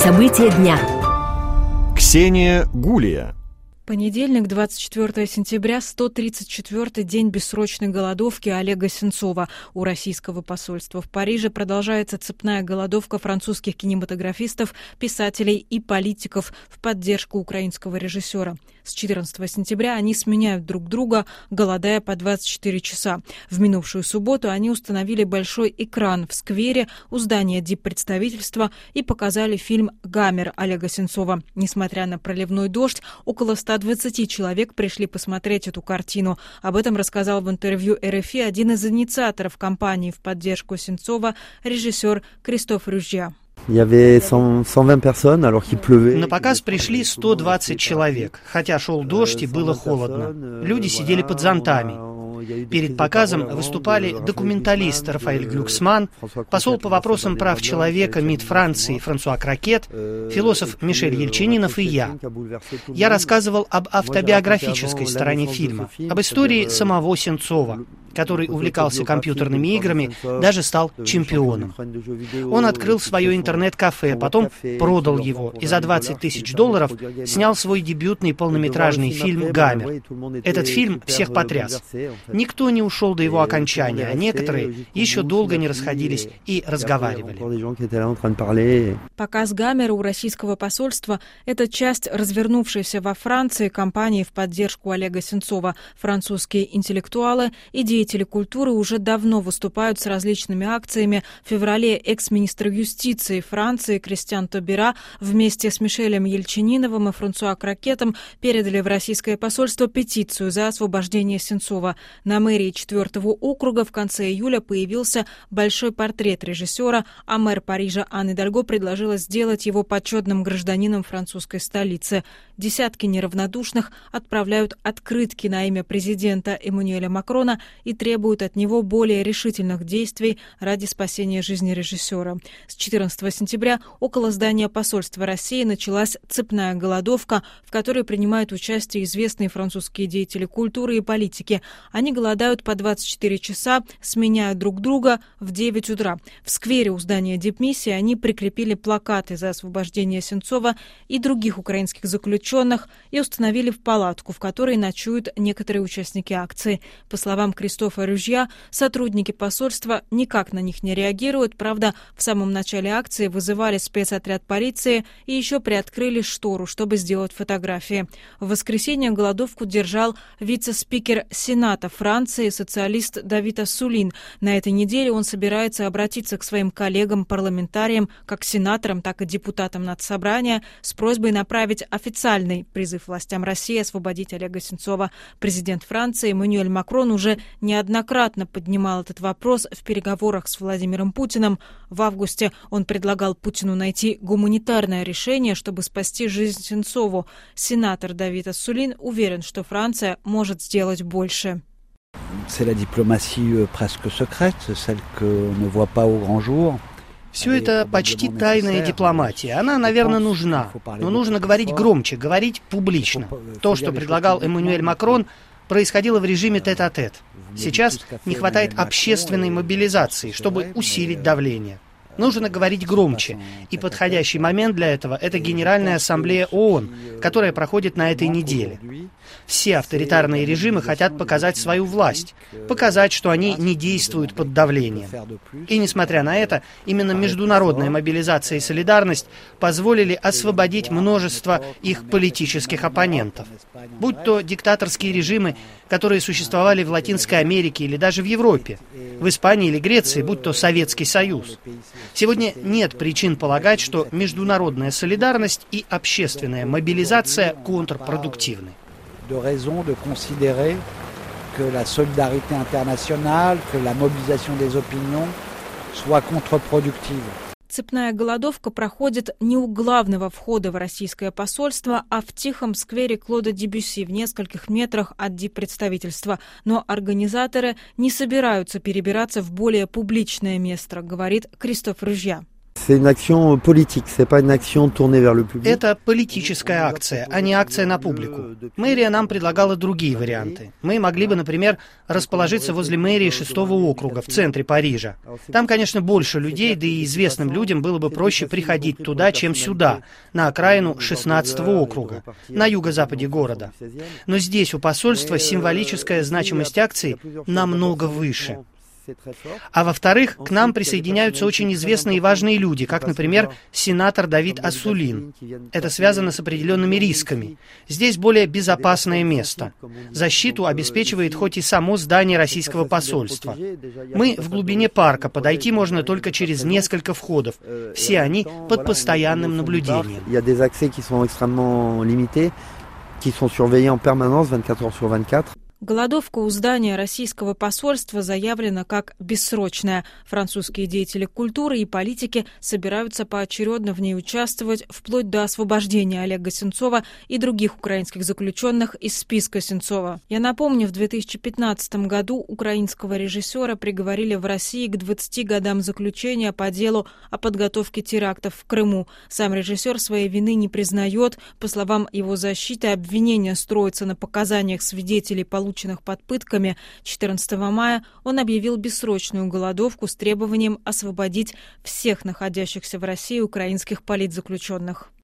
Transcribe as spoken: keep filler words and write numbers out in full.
События дня. Ксения Гулия. Понедельник, двадцать четвёртого сентября, сто тридцать четвёртый день бессрочной голодовки Олега Сенцова. У российского посольства в Париже продолжается цепная голодовка французских кинематографистов, писателей и политиков в поддержку украинского режиссера. С четырнадцатого сентября они сменяют друг друга, голодая по двадцать четыре часа. В минувшую субботу они установили большой экран в сквере у здания диппредставительства и показали фильм «Гамер» Олега Сенцова. Несмотря на проливной дождь, около ста двадцати человек пришли посмотреть эту картину. Об этом рассказал в интервью эр эф и один из инициаторов кампании в поддержку Сенцова, режиссер Кристоф Ружья. На показ пришли сто двадцать человек, хотя шел дождь и было холодно. Люди сидели под зонтами. Перед показом выступали документалист Рафаэль Глюксман, посол по вопросам прав человека МИД Франции Франсуа Крокет, философ Мишель Ельчининов и я. Я рассказывал об автобиографической стороне фильма, об истории самого Сенцова, который увлекался компьютерными играми, даже стал чемпионом. Он открыл свое интернет-кафе, потом продал его и за двадцать тысяч долларов снял свой дебютный полнометражный фильм «Гамер». Этот фильм всех потряс. Никто не ушел до его окончания, а некоторые еще долго не расходились и разговаривали. Показ «Гамера» у российского посольства – это часть развернувшейся во Франции кампании в поддержку Олега Сенцова. Французские интеллектуалы и деятели культуры уже давно выступают с различными акциями. В феврале экс-министр юстиции Франции Кристиан Тобера вместе с Мишелем Ельчининовым и Франсуа Крокетом передали в российское посольство петицию за освобождение Сенцова. На мэрии четвёртого округа в конце июля появился большой портрет режиссера, а мэр Парижа Ан Идальго предложила сделать его почетным гражданином французской столицы. Десятки неравнодушных отправляют открытки на имя президента Эммануэля Макрона и требуют от него более решительных действий ради спасения жизни режиссера. С четырнадцатого сентября около здания посольства России началась цепная голодовка, в которой принимают участие известные французские деятели культуры и политики. Они голодают по двадцать четыре часа, сменяют друг друга в девять утра. В сквере у здания дипмиссии они прикрепили плакаты за освобождение Сенцова и других украинских заключенных и установили в палатку, в которой ночуют некоторые участники акции. По словам Кристофа Ружья, сотрудники посольства никак на них не реагируют. Правда, в самом начале акции вызывали спецотряд полиции и еще приоткрыли штору, чтобы сделать фотографии. В воскресенье голодовку держал вице-спикер Сената Франции, социалист Давид Ассулин. На этой неделе он собирается обратиться к своим коллегам-парламентариям, как сенаторам, так и депутатам Надсобрания, с просьбой направить официальный призыв властям России освободить Олега Сенцова. Президент Франции Эммануэль Макрон уже неоднократно поднимал этот вопрос в переговорах с Владимиром Путиным. В августе он предлагал Путину найти гуманитарное решение, чтобы спасти жизнь Сенцову. Сенатор Давид Ассулин уверен, что Франция может сделать больше. C'est la diplomatie presque secrète, celle qu'on ne voit pas au grand jour. Все это почти тайная дипломатия. Она, наверное, нужна. Но нужно говорить громче, говорить публично. То, что предлагал Эммануэль Макрон, происходило в режиме тет-а-тет. Сейчас не хватает общественной мобилизации, чтобы усилить давление. Нужно говорить громче. И подходящий момент для этого – это Генеральная ассамблея ООН, которая проходит на этой неделе. Все авторитарные режимы хотят показать свою власть, показать, что они не действуют под давлением. И несмотря на это, именно международная мобилизация и солидарность позволили освободить множество их политических оппонентов. Будь то диктаторские режимы, которые существовали в Латинской Америке или даже в Европе, в Испании или Греции, будь то Советский Союз. Сегодня нет причин полагать, что международная солидарность и общественная мобилизация контрпродуктивны. De raison de considérer que la solidarité internationale, que la mobilisation des opinions soit contre-productive. Цепная голодовка проходит не у главного входа в российское посольство, а в тихом сквере Клода Дебюсси в нескольких метрах от диппредставительства. Но организаторы не собираются перебираться в более публичное место, говорит Кристоф Ружья. Это политическая акция, а не акция на публику. Мэрия нам предлагала другие варианты. Мы могли бы, например, расположиться возле мэрии шестого округа в центре Парижа. Там, конечно, больше людей, да и известным людям было бы проще приходить туда, чем сюда, на окраину шестнадцатого округа, на юго-западе города. Но здесь у посольства символическая значимость акции намного выше. А во-вторых, к нам присоединяются очень известные и важные люди, как, например, сенатор Давид Ассулин. Это связано с определенными рисками. Здесь более безопасное место. Защиту обеспечивает хоть и само здание российского посольства. Мы в глубине парка, подойти можно только через несколько входов. Все они под постоянным наблюдением. Голодовка у здания российского посольства заявлена как бессрочная. Французские деятели культуры и политики собираются поочередно в ней участвовать вплоть до освобождения Олега Сенцова и других украинских заключенных из списка Сенцова. Я напомню, в две тысячи пятнадцатом году украинского режиссера приговорили в России к двадцати годам заключения по делу о подготовке терактов в Крыму. Сам режиссер своей вины не признает. По словам его защиты, обвинение строится на показаниях свидетелей, полученных под пытками. четырнадцатого мая он объявил бессрочную голодовку с требованием освободить всех находящихся в России украинских политзаключенных.